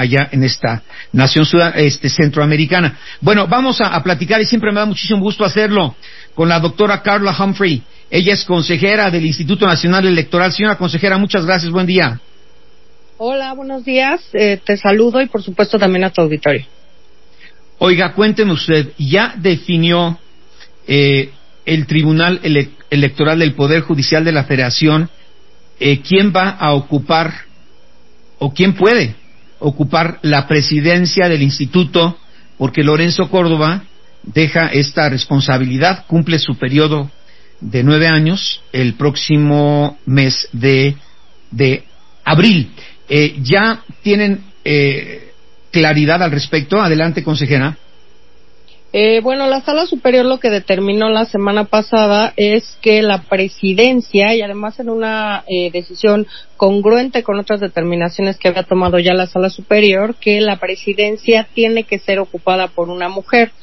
allá en esta nación centroamericana. Bueno, vamos a platicar, y siempre me da muchísimo gusto hacerlo, con la doctora Carla Humphrey. Ella es consejera del Instituto Nacional Electoral. Señora consejera, muchas gracias, buen día. Hola, buenos días, te saludo y por supuesto también a tu auditorio. Oiga, cuénteme usted, ¿ya definió el Tribunal Electoral del Poder Judicial de la Federación quién va a ocupar o quién puede ocupar la presidencia del instituto? Porque Lorenzo Córdoba deja esta responsabilidad, cumple su periodo de 9 años el próximo mes de abril. ¿Ya tienen claridad al respecto? Adelante, consejera. Bueno, la Sala Superior lo que determinó la semana pasada es que la presidencia, y además en una decisión congruente con otras determinaciones que había tomado ya la Sala Superior, que la presidencia tiene que ser ocupada por una mujer.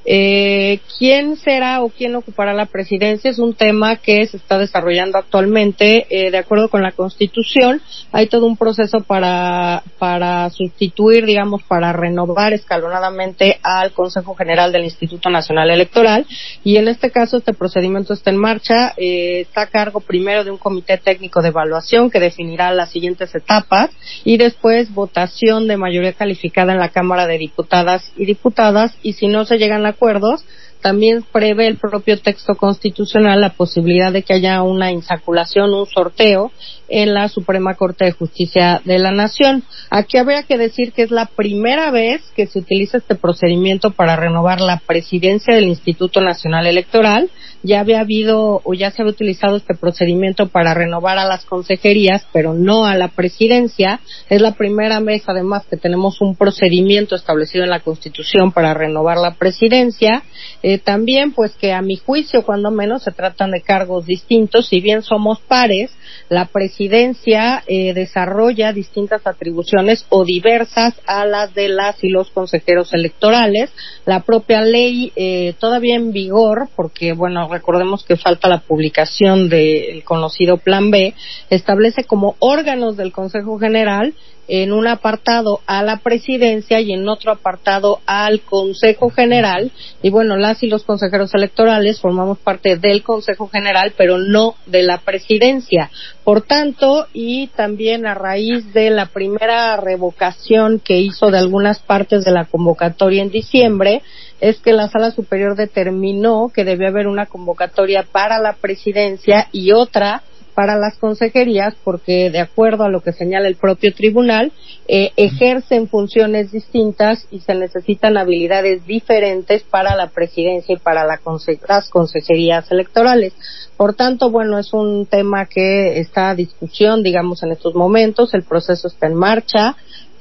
¿Quién será o quién ocupará la presidencia? Es un tema que se está desarrollando actualmente. De acuerdo con la Constitución, hay todo un proceso para sustituir, digamos, para renovar escalonadamente al Consejo General del Instituto Nacional Electoral, y en este caso este procedimiento está en marcha. Está a cargo primero de un comité técnico de evaluación que definirá las siguientes etapas, y después votación de mayoría calificada en la Cámara de Diputadas y Diputadas, y si no se llegan a acuerdos, también prevé el propio texto constitucional la posibilidad de que haya una insaculación, un sorteo en la Suprema Corte de Justicia de la Nación. Aquí habría que decir que es la primera vez que se utiliza este procedimiento para renovar la presidencia del Instituto Nacional Electoral. Ya había habido o ya se había utilizado este procedimiento para renovar a las consejerías, pero no a la presidencia. Es la primera vez, además, que tenemos un procedimiento establecido en la Constitución para renovar la presidencia. También, pues que a mi juicio, cuando menos, se tratan de cargos distintos. Si bien somos pares, la presidencia desarrolla distintas atribuciones o diversas a las de las y los consejeros electorales. La propia ley todavía en vigor, porque bueno, recordemos que falta la publicación del conocido Plan B, establece como órganos del Consejo General en un apartado a la presidencia y en otro apartado al Consejo General. Y bueno, las y los consejeros electorales formamos parte del Consejo General, pero no de la presidencia. Por tanto, y también a raíz de la primera revocación que hizo de algunas partes de la convocatoria en diciembre, es que la Sala Superior determinó que debía haber una convocatoria para la presidencia y otra para las consejerías, porque de acuerdo a lo que señala el propio tribunal, ejercen funciones distintas y se necesitan habilidades diferentes para la presidencia y para las consejerías electorales. Por tanto, bueno, es un tema que está a discusión, digamos, en estos momentos. El proceso está en marcha.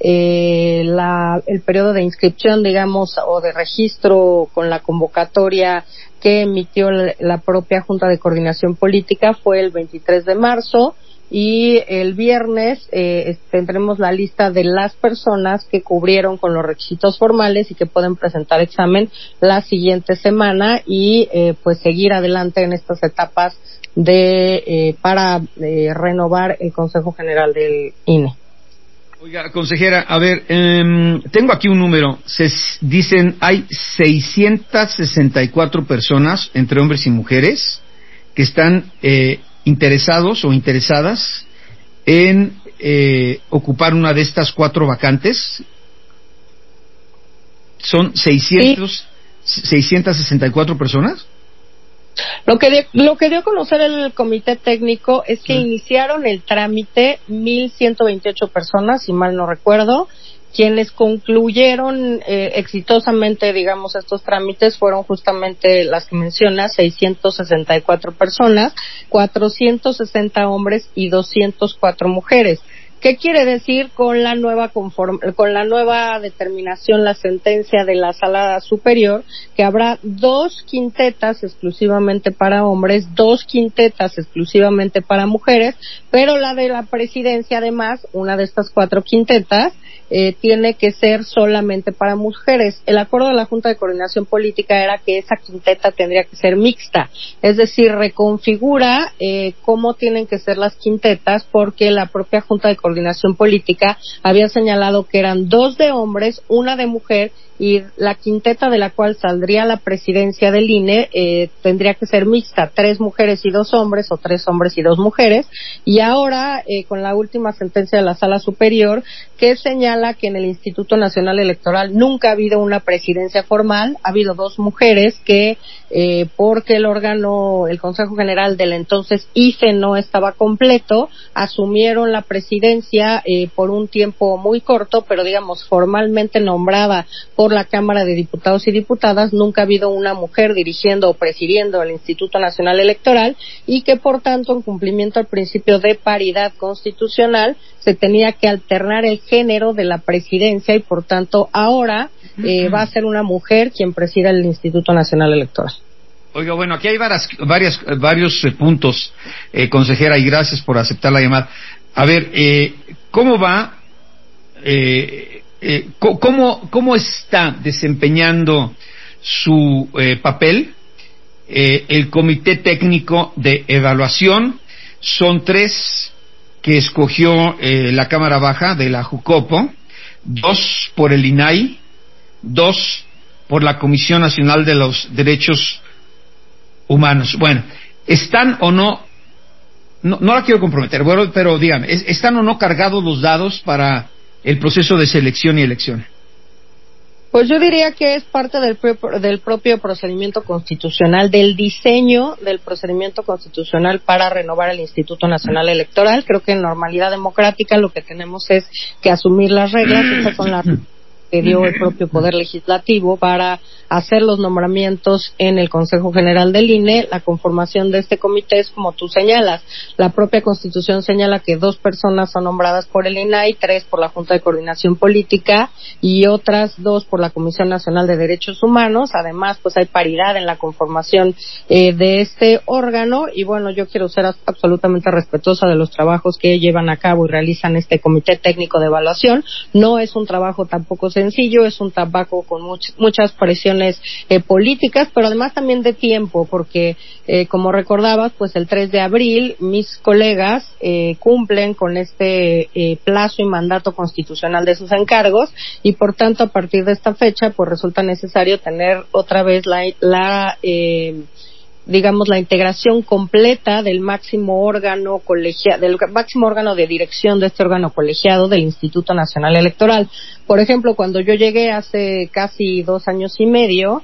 El periodo de inscripción, digamos, o de registro con la convocatoria que emitió la propia Junta de Coordinación Política fue el 23 de marzo, y el viernes tendremos la lista de las personas que cubrieron con los requisitos formales y que pueden presentar examen la siguiente semana y pues seguir adelante en estas etapas para renovar el Consejo General del INE. Oiga, consejera, a ver, tengo aquí un número. Dicen hay 664 personas, entre hombres y mujeres, que están interesados o interesadas en ocupar una de estas 4 vacantes. ¿Son 664 personas? Lo que dio a conocer el comité técnico es que iniciaron el trámite 1,128 personas, si mal no recuerdo. Quienes concluyeron exitosamente, digamos, estos trámites fueron justamente las que mencionas, 664 personas, 460 hombres y 204 mujeres. ¿Qué quiere decir con la nueva determinación, la sentencia de la Sala Superior? Que habrá 2 quintetas exclusivamente para hombres, 2 quintetas exclusivamente para mujeres, pero la de la presidencia, además, una de estas 4 quintetas, tiene que ser solamente para mujeres. El acuerdo de la Junta de Coordinación Política era que esa quinteta tendría que ser mixta, es decir, reconfigura cómo tienen que ser las quintetas, porque la propia Junta de Coordinación Política había señalado que eran 2 de hombres, 1 de mujer, y la quinteta de la cual saldría la presidencia del INE tendría que ser mixta, 3 mujeres y 2 hombres, o 3 hombres y 2 mujeres, y ahora con la última sentencia de la Sala Superior, que señala que en el Instituto Nacional Electoral nunca ha habido una presidencia formal, ha habido 2 mujeres que porque el Consejo General del entonces IFE no estaba completo, asumieron la presidencia por un tiempo muy corto, pero digamos formalmente nombrada por la Cámara de Diputados y Diputadas. Nunca ha habido una mujer dirigiendo o presidiendo el Instituto Nacional Electoral, y que por tanto, en cumplimiento al principio de paridad constitucional, se tenía que alternar el género de la presidencia, y por tanto ahora va a ser una mujer quien presida el Instituto Nacional Electoral. Oiga, bueno, aquí hay varios puntos, consejera, y gracias por aceptar la llamada. A ver, ¿cómo va? ¿Cómo está desempeñando su papel el Comité Técnico de Evaluación? Son 3 que escogió la Cámara Baja de la Jucopo, 2 por el INAI, 2 por la Comisión Nacional de los Derechos Humanos. Bueno, ¿están o no la quiero comprometer, bueno, pero dígame, ¿están o no cargados los dados para el proceso de selección y elección? Pues yo diría que es parte del propio procedimiento constitucional, del diseño del procedimiento constitucional para renovar el Instituto Nacional Electoral. Creo que en normalidad democrática lo que tenemos es que asumir las reglas. Estas son las que dio el propio Poder Legislativo para hacer los nombramientos en el Consejo General del INE. La conformación de este comité es como tú señalas. La propia Constitución señala que 2 personas son nombradas por el INAI, 3 por la Junta de Coordinación Política y otras 2 por la Comisión Nacional de Derechos Humanos. Además, pues hay paridad en la conformación de este órgano, y bueno, yo quiero ser absolutamente respetuosa de los trabajos que llevan a cabo y realizan este Comité Técnico de Evaluación. No es un trabajo tampoco sencillo, es un trabajo con muchas presiones políticas, pero además también de tiempo, porque como recordabas, pues el 3 de abril mis colegas cumplen con este plazo y mandato constitucional de sus encargos, y por tanto a partir de esta fecha pues resulta necesario tener otra vez la integración completa del máximo órgano de dirección de este órgano colegiado del Instituto Nacional Electoral. Por ejemplo, cuando yo llegué hace casi 2 años y medio,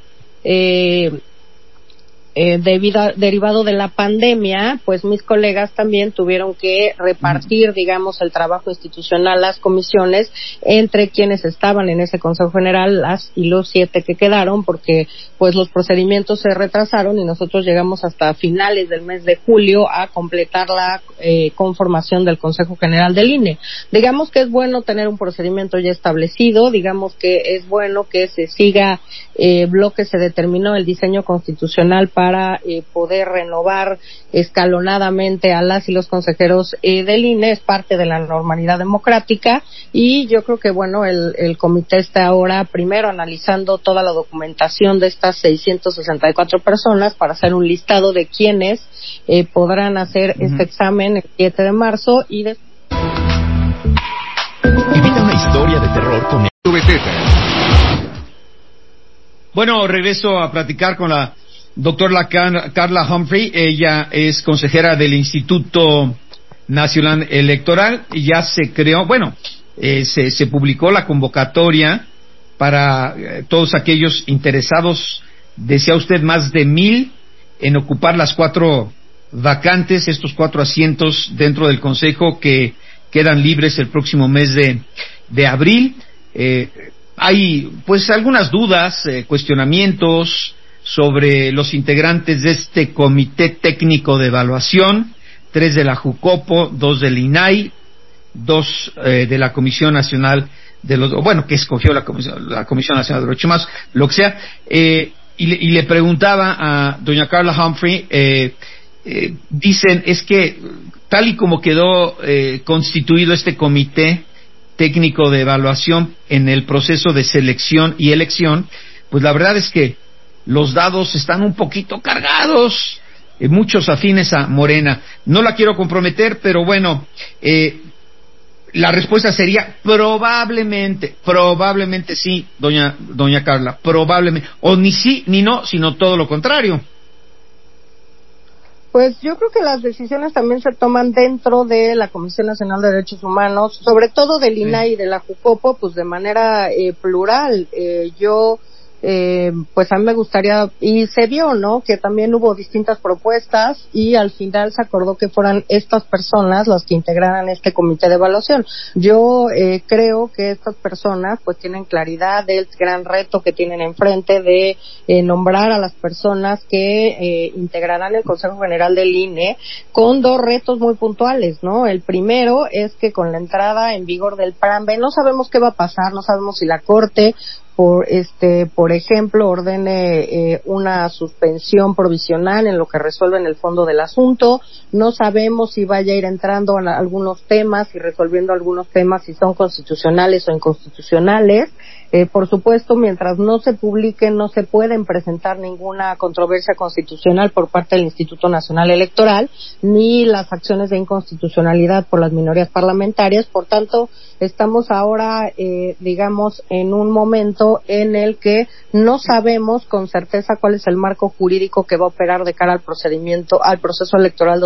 derivado de la pandemia, pues mis colegas también tuvieron que repartir, digamos, el trabajo institucional, las comisiones, entre quienes estaban en ese Consejo General, las y los 7 que quedaron, porque pues los procedimientos se retrasaron y nosotros llegamos hasta finales del mes de julio a completar la conformación del Consejo General del INE. Digamos que es bueno tener un procedimiento ya establecido, digamos que es bueno que se siga lo que se determinó, el diseño constitucional para poder renovar escalonadamente a las y los consejeros del INE. Es parte de la normalidad democrática, y yo creo que bueno, el comité está ahora primero analizando toda la documentación de estas 664 personas para hacer un listado de quienes podrán hacer este examen el 7 de marzo y Evita una historia de terror con Bueno, regreso a platicar con la doctora Carla Humphrey. Ella es consejera del Instituto Nacional Electoral, y ya se creó, se publicó la convocatoria para todos aquellos interesados. Decía usted más de 1,000 en ocupar las 4 vacantes, estos 4 asientos dentro del Consejo que quedan libres el próximo mes de abril. Hay pues algunas dudas, cuestionamientos sobre los integrantes de este Comité Técnico de Evaluación: 3 de la Jucopo, 2 del INAI, 2 de la Comisión Nacional que escogió la Comisión Nacional de Derechos Humanos, lo que sea. Y le preguntaba a doña Carla Humphrey, dicen, es que tal y como quedó constituido este comité, Técnico de Evaluación en el proceso de selección y elección, pues la verdad es que los dados están un poquito cargados, muchos afines a Morena. No la quiero comprometer, pero bueno, la respuesta sería probablemente sí, doña Carla, probablemente, o ni sí ni no, sino todo lo contrario. Pues yo creo que las decisiones también se toman dentro de la Comisión Nacional de Derechos Humanos, sobre todo del INAI y de la JUCOPO, pues de manera plural. Pues a mí me gustaría, y se vio, ¿no?, que también hubo distintas propuestas y al final se acordó que fueran estas personas las que integraran este comité de evaluación. Yo creo que estas personas pues tienen claridad del gran reto que tienen enfrente de nombrar a las personas que integrarán el Consejo General del INE con dos retos muy puntuales, ¿no? El primero es que con la entrada en vigor del Plan B no sabemos qué va a pasar, no sabemos si la Corte por ejemplo, ordene una suspensión provisional en lo que resuelve en el fondo del asunto. No sabemos si vaya a ir entrando en algunos temas y resolviendo algunos temas si son constitucionales o inconstitucionales. Por supuesto, mientras no se publiquen, no se pueden presentar ninguna controversia constitucional por parte del Instituto Nacional Electoral, ni las acciones de inconstitucionalidad por las minorías parlamentarias. Por tanto, estamos ahora, digamos, en un momento en el que no sabemos con certeza cuál es el marco jurídico que va a operar de cara al proceso electoral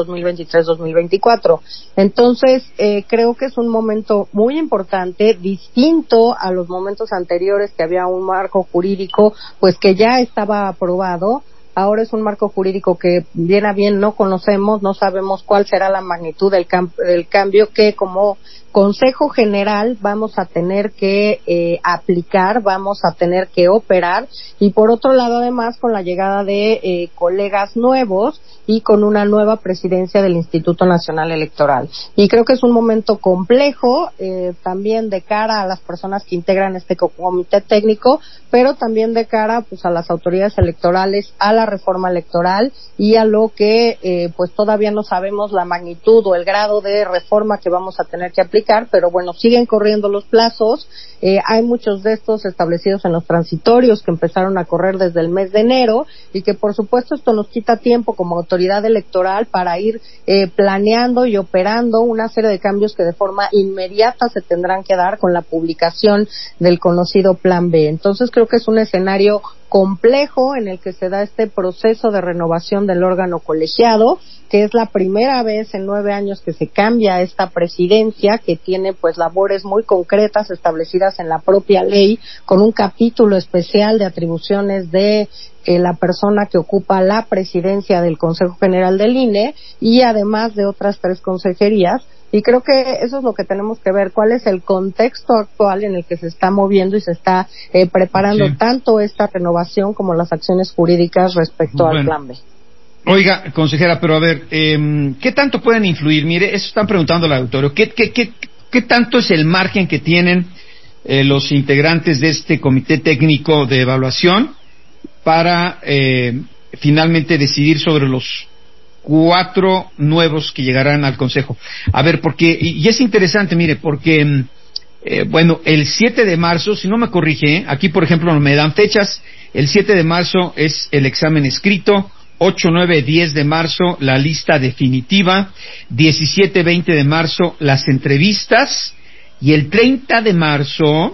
2023-2024. Entonces, creo que es un momento muy importante, distinto a los momentos anteriores, que había un marco jurídico pues que ya estaba aprobado. Ahora es un marco jurídico que bien a bien no conocemos, no sabemos cuál será la magnitud del cambio que como Consejo General vamos a tener que aplicar, vamos a tener que operar, y por otro lado además con la llegada de colegas nuevos y con una nueva presidencia del Instituto Nacional Electoral. Y creo que es un momento complejo también de cara a las personas que integran este comité técnico, pero también de cara pues a las autoridades electorales, a la reforma electoral y a lo que pues todavía no sabemos la magnitud o el grado de reforma que vamos a tener que aplicar, pero bueno, siguen corriendo los plazos. Hay muchos de estos establecidos en los transitorios que empezaron a correr desde el mes de enero, y que por supuesto esto nos quita tiempo como autoridad electoral para ir planeando y operando una serie de cambios que de forma inmediata se tendrán que dar con la publicación del conocido Plan B. Entonces creo que es un escenario complejo en el que se da este proceso de renovación del órgano colegiado, que es la primera vez en 9 años que se cambia esta presidencia, que tiene pues labores muy concretas establecidas en la propia ley, con un capítulo especial de atribuciones de la persona que ocupa la presidencia del Consejo General del INE, y además de otras 3 consejerías. Y creo que eso es lo que tenemos que ver, cuál es el contexto actual en el que se está moviendo y se está preparando tanto esta renovación como las acciones jurídicas respecto al Plan B. Oiga, consejera, pero a ver, ¿qué tanto pueden influir? Mire, eso están preguntando al auditorio. ¿Qué tanto es el margen que tienen los integrantes de este comité técnico de evaluación para finalmente decidir sobre los 4 nuevos que llegarán al Consejo? A ver, porque, y es interesante, mire, porque, bueno, el 7 de marzo, si no me corrige, aquí por ejemplo me dan fechas, el 7 de marzo es el examen escrito, 8, 9, 10 de marzo la lista definitiva, 17, 20 de marzo las entrevistas, y el 30 de marzo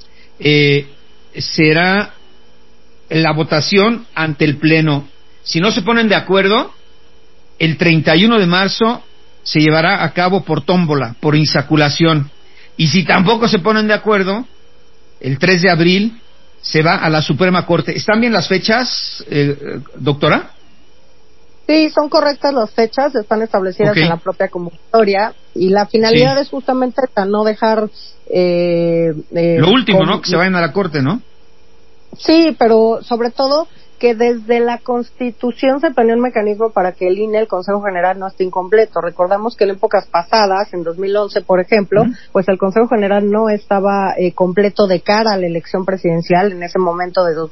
será la votación ante el Pleno. Si no se ponen de acuerdo, el 31 de marzo se llevará a cabo por tómbola, por insaculación. Y si tampoco se ponen de acuerdo, el 3 de abril se va a la Suprema Corte. ¿Están bien las fechas, doctora? Sí, son correctas las fechas, están establecidas en la propia convocatoria, y la finalidad es justamente esta, no dejar... lo último, ¿no? Que se vayan a la Corte, ¿no? Sí, pero sobre todo que desde la Constitución se tenía un mecanismo para que el INE, el Consejo General, no esté incompleto. Recordamos que en épocas pasadas, en 2011, por ejemplo, pues el Consejo General no estaba completo de cara a la elección presidencial en ese momento de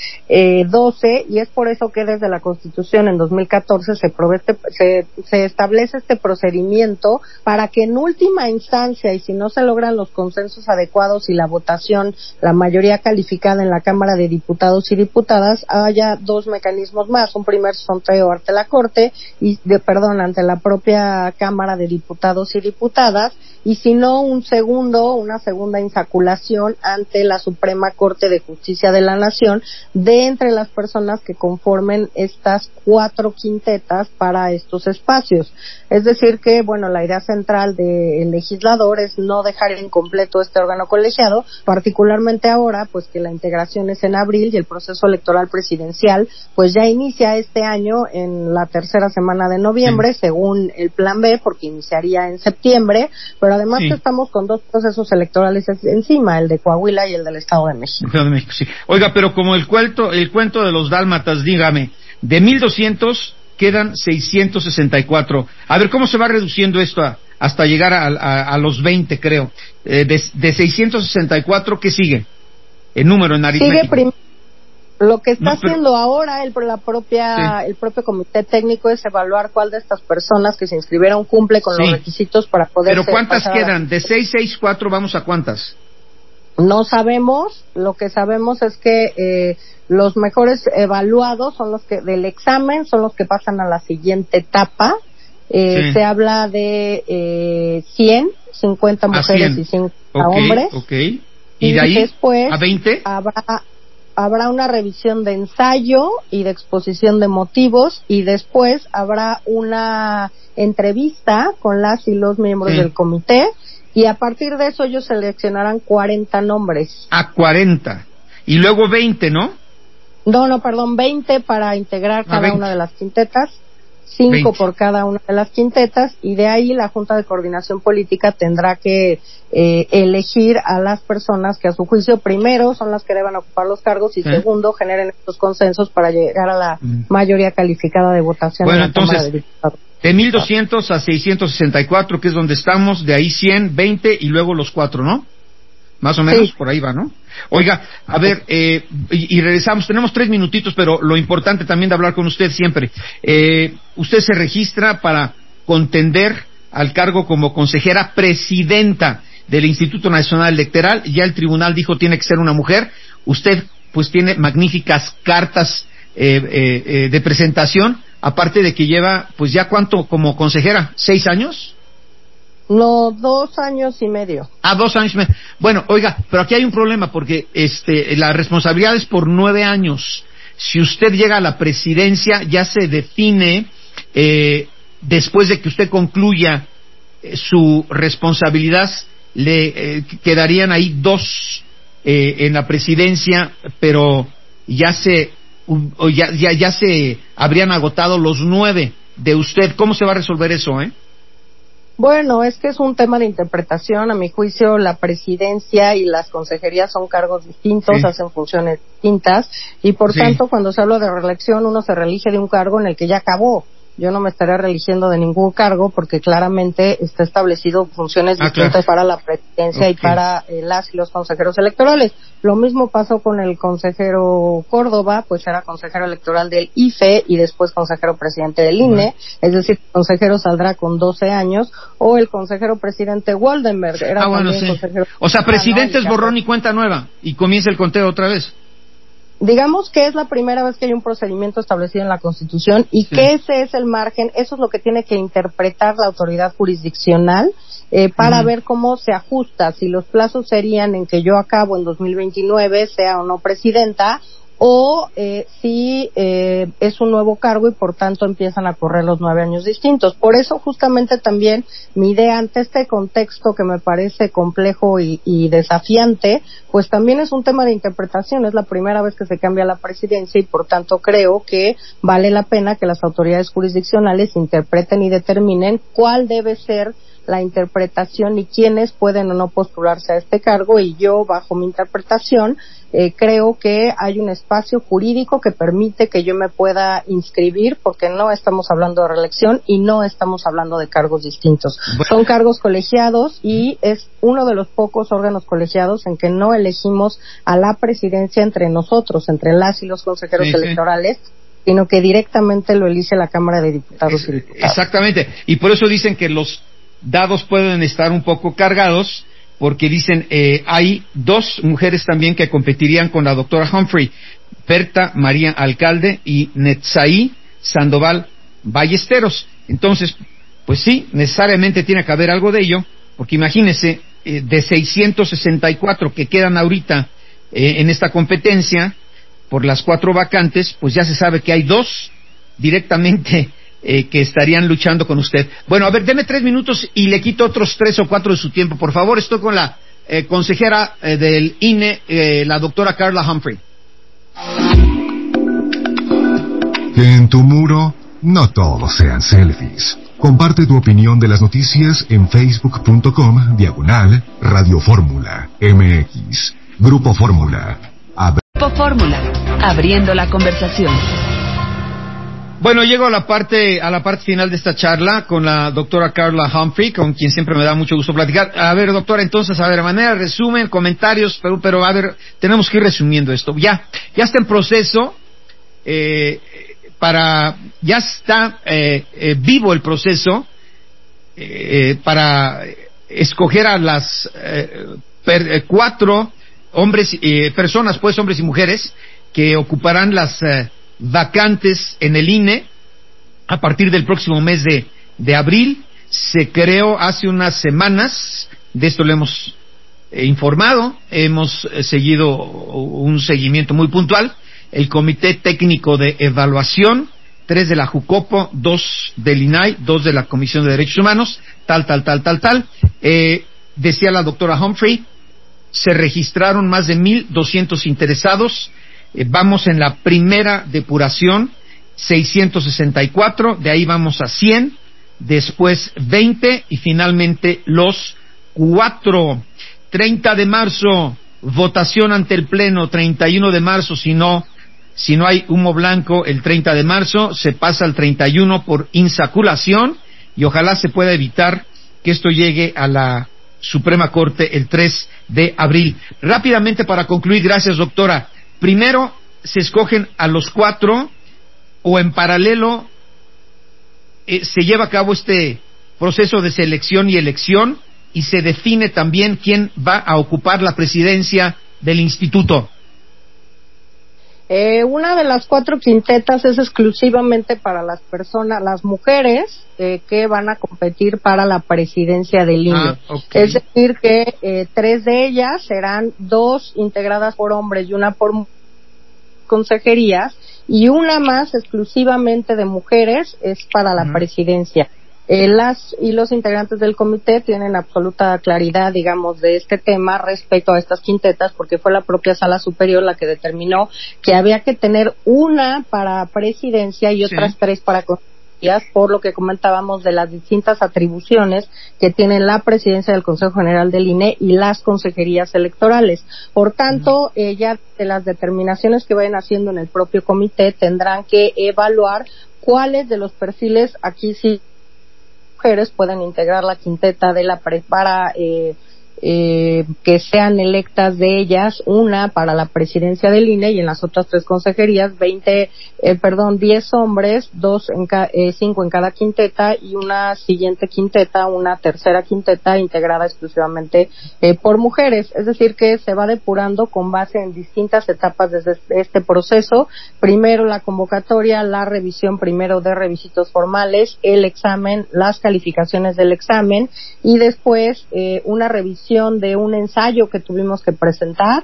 2012, y es por eso que desde la Constitución en 2014 se establece este procedimiento para que en última instancia, y si no se logran los consensos adecuados y la votación, la mayoría calificada en la Cámara de Diputados y Diputadas, haya dos mecanismos más, un primer sondeo ante la Corte ante la propia Cámara de Diputados y Diputadas, y si no una segunda insaculación ante la Suprema Corte de Justicia de la Nación, de entre las personas que conformen estas 4 quintetas para estos espacios. Es decir que, bueno, la idea central del legislador es no dejar incompleto este órgano colegiado, particularmente ahora, pues que la integración es en abril y el proceso electoral presidencial pues ya inicia este año en la tercera semana de noviembre, según el plan B, porque iniciaría en septiembre, pero además que estamos con 2 procesos electorales encima, el de Coahuila y el del Estado de México. Sí. Oiga, pero como el cuento de los dálmatas, dígame, de 1,200 quedan 664. A ver, ¿cómo se va reduciendo esto hasta llegar a los 20, creo? De 664, ¿qué sigue? El número en aritmético. Sigue Lo que está haciendo ahora el propio comité técnico es evaluar cuál de estas personas que se inscribieron cumple con los requisitos para poder. Pero ¿cuántas quedan? De 664 vamos a ¿cuántas? No sabemos. Lo que sabemos es que los mejores evaluados son los que del examen, son los que pasan a la siguiente etapa. Se habla de 50 mujeres 100. Y 50 hombres. Okay. Y de ahí después a 20 habrá una revisión de ensayo y de exposición de motivos, y después habrá una entrevista con las y los miembros del comité, y a partir de eso ellos seleccionarán 40 nombres. 40. Y luego 20, ¿no? No, perdón, 20 para integrar cada una de las quintetas, 5 20 por cada una de las quintetas, y de ahí la Junta de Coordinación Política tendrá que elegir a las personas que a su juicio primero son las que deban ocupar los cargos y segundo generen estos consensos para llegar a la mayoría calificada de votación en la Cámara de Diputados. De 1,200 a 664, que es donde estamos, de ahí 100, 20 y luego los 4, ¿no? Más o menos por ahí va, ¿no? Oiga, a ver, y regresamos, tenemos 3 minutitos, pero lo importante también de hablar con usted siempre. Usted se registra para contender al cargo como consejera presidenta del Instituto Nacional Electoral. Ya el tribunal dijo tiene que ser una mujer. Usted pues tiene magníficas cartas de presentación, aparte de que lleva pues ya ¿cuánto como consejera? ¿6 años? No, 2 años y medio. 2 años y medio. Bueno, oiga, pero aquí hay un problema porque la responsabilidad es por 9 años. Si usted llega a la presidencia, ya se define después de que usted concluya su responsabilidad, le quedarían ahí 2 en la presidencia, pero ya se habrían agotado los 9 de usted. ¿Cómo se va a resolver eso, Bueno, es que es un tema de interpretación. A mi juicio, la presidencia y las consejerías son cargos distintos, hacen funciones distintas, y por tanto, cuando se habla de reelección, uno se reelige de un cargo en el que ya acabó. Yo no me estaré reeligiendo de ningún cargo porque claramente está establecido funciones distintas para la presidencia y para las y los consejeros electorales. Lo mismo pasó con el consejero Córdoba, pues era consejero electoral del IFE y después consejero presidente del INE, es decir, el consejero saldrá con 12 años, o el consejero presidente Waldenberg era consejero. O sea, presidente es borrón y cuenta nueva y comienza el conteo otra vez. Digamos que es la primera vez que hay un procedimiento establecido en la Constitución y que ese es el margen, eso es lo que tiene que interpretar la autoridad jurisdiccional para ver cómo se ajusta, si los plazos serían en que yo acabo en 2029, sea o no presidenta, o si es un nuevo cargo y por tanto empiezan a correr los 9 años distintos. Por eso justamente también mi idea ante este contexto que me parece complejo y desafiante, pues también es un tema de interpretación. Es la primera vez que se cambia la presidencia y por tanto creo que vale la pena que las autoridades jurisdiccionales interpreten y determinen cuál debe ser la interpretación y quiénes pueden o no postularse a este cargo, y yo, bajo mi interpretación, creo que hay un espacio jurídico que permite que yo me pueda inscribir, porque no estamos hablando de reelección y no estamos hablando de cargos distintos. Bueno. Son cargos colegiados y es uno de los pocos órganos colegiados en que no elegimos a la presidencia entre nosotros, entre las y los consejeros electorales, sino que directamente lo elige la Cámara de Diputados y Diputadas. Exactamente, y por eso dicen que los dados pueden estar un poco cargados, porque dicen, hay dos mujeres también que competirían con la doctora Humphrey, Berta María Alcalde y Netzaí Sandoval Ballesteros. Entonces, pues sí, necesariamente tiene que haber algo de ello, porque imagínense, de 664 que quedan ahorita en esta competencia, por las 4 vacantes, pues ya se sabe que hay 2 directamente que estarían luchando con usted. Bueno, a ver, deme 3 minutos y le quito otros 3 o 4 de su tiempo, por favor. Estoy con la consejera del INE, la doctora Carla Humphrey. Que en tu muro no todos sean selfies. Comparte tu opinión de las noticias en facebook.com/Radio Fórmula MX. Grupo Fórmula. Grupo Fórmula, abriendo la conversación. Bueno, llego a la parte final de esta charla con la doctora Carla Humphrey, con quien siempre me da mucho gusto platicar. A ver, doctora, entonces, a ver, de manera de resumen, comentarios, pero a ver, tenemos que ir resumiendo esto. Ya está en proceso, ya está vivo el proceso para escoger a las 4 personas, pues, hombres y mujeres, que ocuparán las vacantes en el INE a partir del próximo mes de abril. Se creó hace unas semanas, de esto le hemos informado, hemos seguido un seguimiento muy puntual, el Comité Técnico de Evaluación, 3 de la Jucopo, 2 del INAI, 2 de la Comisión de Derechos Humanos, tal. Decía la doctora Humphrey, se registraron más de 1,200 interesados. Vamos en la primera depuración, 664, de ahí vamos a 100, después 20 y finalmente los 4. 30 de marzo, votación ante el Pleno, 31 de marzo, si no hay humo blanco, el 30 de marzo, se pasa al 31 por insaculación, y ojalá se pueda evitar que esto llegue a la Suprema Corte el 3 de abril. Rápidamente, para concluir, gracias, doctora. Primero, se escogen a los 4, o en paralelo se lleva a cabo este proceso de selección y elección, y se define también quién va a ocupar la presidencia del instituto. Una de las 4 quintetas es exclusivamente para las mujeres que van a competir para la presidencia del INE. Okay. Es decir que 3 de ellas serán 2 integradas por hombres y 1 por consejerías, y una más exclusivamente de mujeres es para la presidencia. Las y los integrantes del comité tienen absoluta claridad, digamos, de este tema respecto a estas quintetas, porque fue la propia Sala Superior la que determinó que había que tener una para presidencia y otras 3 para consejerías, por lo que comentábamos de las distintas atribuciones que tiene la presidencia del Consejo General del INE y las consejerías electorales. Por tanto, ya de las determinaciones que vayan haciendo en el propio comité, tendrán que evaluar cuáles de los perfiles, aquí sí, mujeres puedan integrar la quinteta de la para que sean electas de ellas, una para la presidencia del INE, y en las otras 3 consejerías 10 hombres, 5 en cada quinteta, y una siguiente quinteta, una tercera quinteta integrada exclusivamente por mujeres. Es decir, que se va depurando con base en distintas etapas desde este proceso. Primero la convocatoria, la revisión primero de requisitos formales, el examen, las calificaciones del examen, y después una revisión de un ensayo que tuvimos que presentar,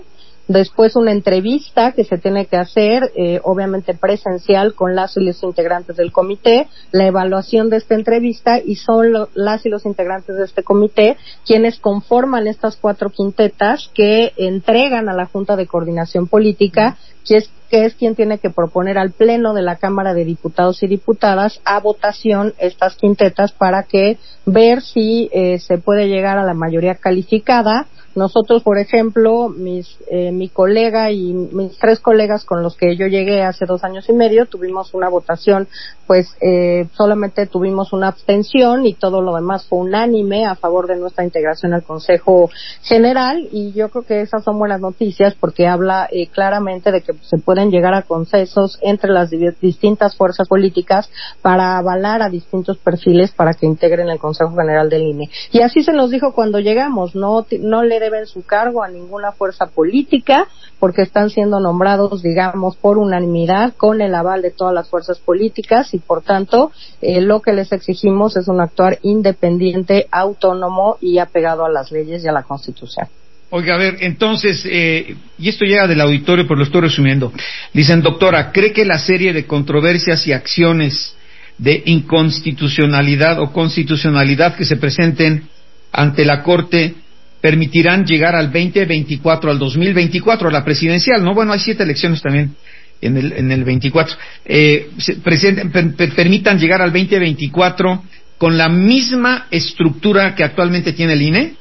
después una entrevista que se tiene que hacer, obviamente presencial, con las y los integrantes del comité, la evaluación de esta entrevista, y son las y los integrantes de este comité quienes conforman estas 4 quintetas que entregan a la Junta de Coordinación Política, que es quien tiene que proponer al Pleno de la Cámara de Diputados y Diputadas a votación estas quintetas para que ver si se puede llegar a la mayoría calificada. Nosotros, por ejemplo, mi colega y mis 3 colegas con los que yo llegué hace 2 años y medio, tuvimos una votación, pues solamente tuvimos una abstención y todo lo demás fue unánime a favor de nuestra integración al Consejo General, y yo creo que esas son buenas noticias porque habla claramente de que se pueden llegar a consensos entre las distintas fuerzas políticas para avalar a distintos perfiles para que integren el Consejo General del INE. Y así se nos dijo cuando llegamos, no le deben su cargo a ninguna fuerza política, porque están siendo nombrados, digamos, por unanimidad, con el aval de todas las fuerzas políticas, y por tanto, lo que les exigimos es un actuar independiente, autónomo y apegado a las leyes y a la Constitución. Oiga, a ver, entonces, y esto llega del auditorio, pero lo estoy resumiendo. Dicen, doctora, ¿cree que la serie de controversias y acciones de inconstitucionalidad o constitucionalidad que se presenten ante la Corte permitirán llegar al 2024, al 2024, a la presidencial, ¿no? Bueno, hay 7 elecciones también en el 24. Permitan llegar al 2024 con la misma estructura que actualmente tiene el INE.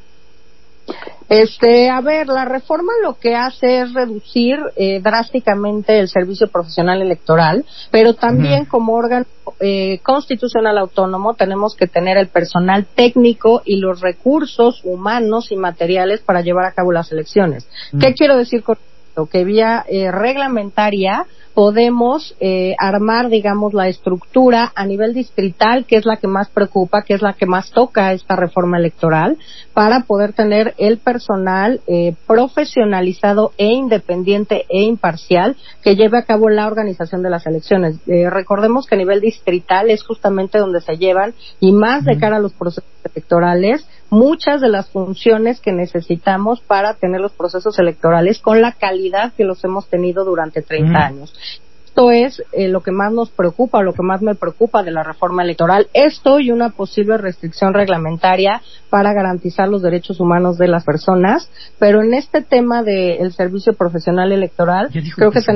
A ver, la reforma lo que hace es reducir drásticamente el servicio profesional electoral, pero también como órgano constitucional autónomo tenemos que tener el personal técnico y los recursos humanos y materiales para llevar a cabo las elecciones. ¿Qué quiero decir con esto? Que vía reglamentaria podemos armar, digamos, la estructura a nivel distrital, que es la que más preocupa, que es la que más toca esta reforma electoral, para poder tener el personal profesionalizado e independiente e imparcial que lleve a cabo la organización de las elecciones. Recordemos que a nivel distrital es justamente donde se llevan, y más de cara a los procesos electorales, muchas de las funciones que necesitamos para tener los procesos electorales con la calidad que los hemos tenido durante 30 años. Esto es lo que más nos preocupa, lo que más me preocupa de la reforma electoral. Esto y una posible restricción reglamentaria para garantizar los derechos humanos de las personas. Pero en este tema del servicio profesional electoral, creo que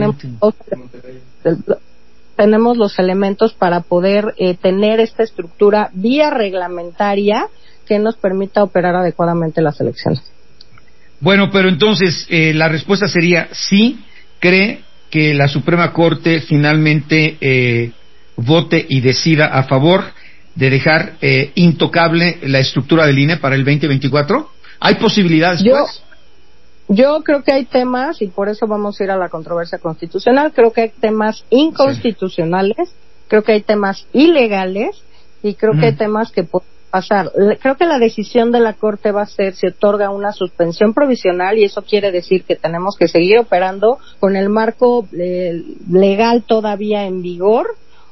tenemos los elementos para poder tener esta estructura vía reglamentaria que nos permita operar adecuadamente las elecciones. Bueno, pero entonces la respuesta sería sí, cree que la Suprema Corte finalmente vote y decida a favor de dejar intocable la estructura del INE para el 2024. ¿Hay posibilidades, pues? Yo creo que hay temas, y por eso vamos a ir a la controversia constitucional, creo que hay temas inconstitucionales, creo que hay temas ilegales, y creo que hay temas que pueden pasar. Creo que la decisión de la Corte va a ser si otorga una suspensión provisional, y eso quiere decir que tenemos que seguir operando con el marco legal todavía en vigor,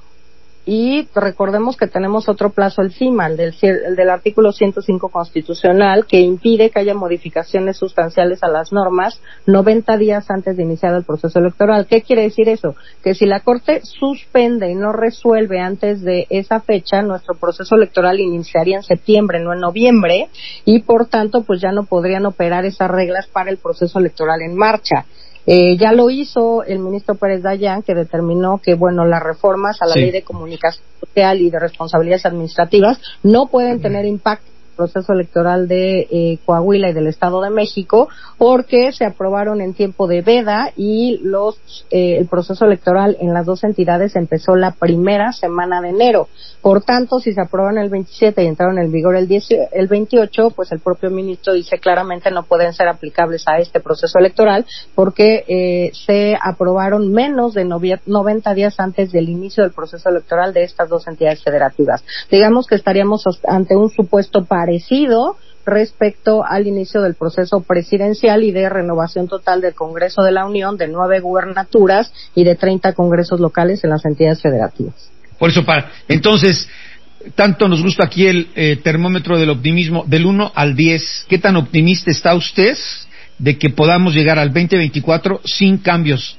y recordemos que tenemos otro plazo encima, el del artículo 105 constitucional, que impide que haya modificaciones sustanciales a las normas 90 días antes de iniciar el proceso electoral. ¿Qué quiere decir eso? Que si la Corte suspende y no resuelve antes de esa fecha, nuestro proceso electoral iniciaría en septiembre, no en noviembre, y por tanto pues ya no podrían operar esas reglas para el proceso electoral en marcha. Ya lo hizo el ministro Pérez Dayán, que determinó que, bueno, las reformas a la ley de comunicación social y de responsabilidades administrativas no pueden tener impacto proceso electoral de Coahuila y del Estado de México, porque se aprobaron en tiempo de veda y el proceso electoral en las dos entidades empezó la primera semana de enero. Por tanto, si se aprueban el 27 y entraron en vigor el 28, pues el propio ministro dice claramente no pueden ser aplicables a este proceso electoral porque se aprobaron menos de 90 días antes del inicio del proceso electoral de estas dos entidades federativas. Digamos que estaríamos ante un supuesto parecido respecto al inicio del proceso presidencial y de renovación total del Congreso de la Unión, de 9 gubernaturas y de 30 congresos locales en las entidades federativas. Por eso, entonces, tanto nos gusta aquí el termómetro del optimismo, del 1 al 10, ¿qué tan optimista está usted de que podamos llegar al 2024 sin cambios?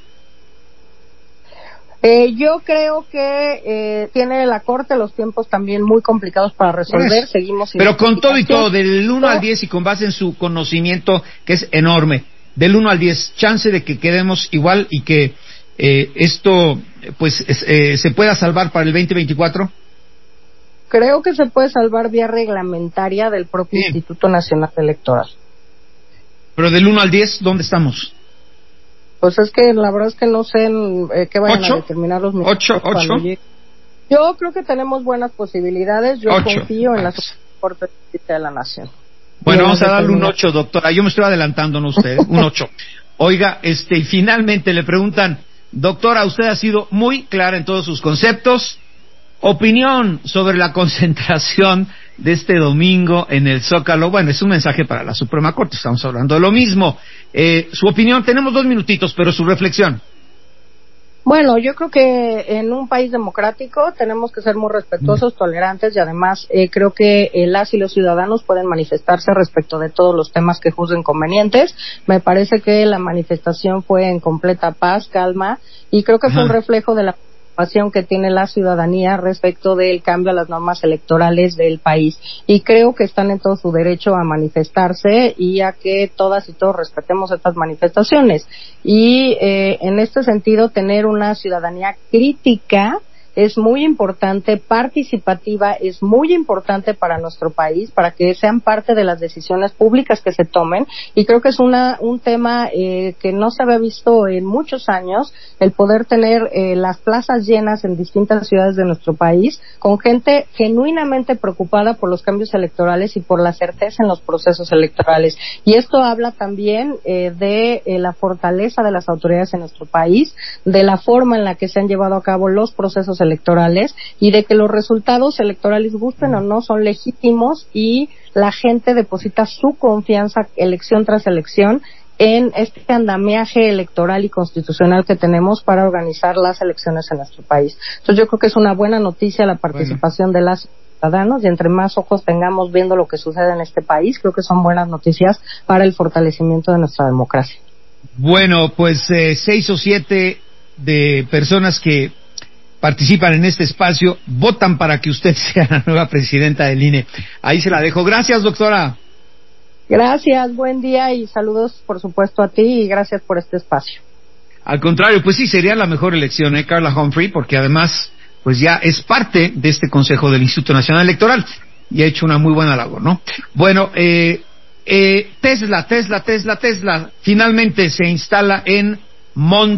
Yo creo que tiene la Corte los tiempos también muy complicados para resolver. Seguimos sin pero con todo y todo, del 1 al 10 y con base en su conocimiento, que es enorme, del 1 al 10, chance de que quedemos igual y que esto pues se pueda salvar para el 2024. Creo que se puede salvar vía reglamentaria del propio Instituto Nacional Electoral. Pero del 1 al 10, ¿dónde estamos? Pues es que la verdad es que no sé qué vayan a determinar los ministros. 8. Yo creo que tenemos buenas posibilidades. Yo confío en la Corte de la Nación. Bueno, vamos a darle un 8, doctora. Yo me estoy adelantando, no usted. Un 8. Oiga, y finalmente le preguntan, doctora, usted ha sido muy clara en todos sus conceptos. Opinión sobre la concentración de este domingo en el Zócalo. Bueno, es un mensaje para la Suprema Corte, estamos hablando de lo mismo. Su opinión, tenemos 2 minutitos, pero su reflexión. Bueno, yo creo que en un país democrático tenemos que ser muy respetuosos, tolerantes y además creo que las y los ciudadanos pueden manifestarse respecto de todos los temas que juzguen convenientes. Me parece que la manifestación fue en completa paz, calma y creo que fue un reflejo de la preocupación que tiene la ciudadanía respecto del cambio a las normas electorales del país y creo que están en todo su derecho a manifestarse y a que todas y todos respetemos estas manifestaciones y en este sentido tener una ciudadanía crítica es muy importante, participativa, es muy importante para nuestro país, para que sean parte de las decisiones públicas que se tomen, y creo que es un tema que no se había visto en muchos años, el poder tener las plazas llenas en distintas ciudades de nuestro país, con gente genuinamente preocupada por los cambios electorales y por la certeza en los procesos electorales. Y esto habla también de la fortaleza de las autoridades en nuestro país, de la forma en la que se han llevado a cabo los procesos electorales y de que los resultados electorales, gusten o no, son legítimos y la gente deposita su confianza elección tras elección en este andamiaje electoral y constitucional que tenemos para organizar las elecciones en nuestro país. Entonces yo creo que es una buena noticia la participación de las ciudadanos y entre más ojos tengamos viendo lo que sucede en este país, creo que son buenas noticias para el fortalecimiento de nuestra democracia. Bueno, pues 6 o 7 de personas que participan en este espacio votan para que usted sea la nueva presidenta del INE. Ahí se la dejo. Gracias, doctora. Gracias, buen día y saludos, por supuesto, a ti y gracias por este espacio. Al contrario, pues sí, sería la mejor elección, Carla Humphrey, porque además, pues ya es parte de este Consejo del Instituto Nacional Electoral y ha hecho una muy buena labor, ¿no? Bueno, Tesla, finalmente se instala en Monterrey.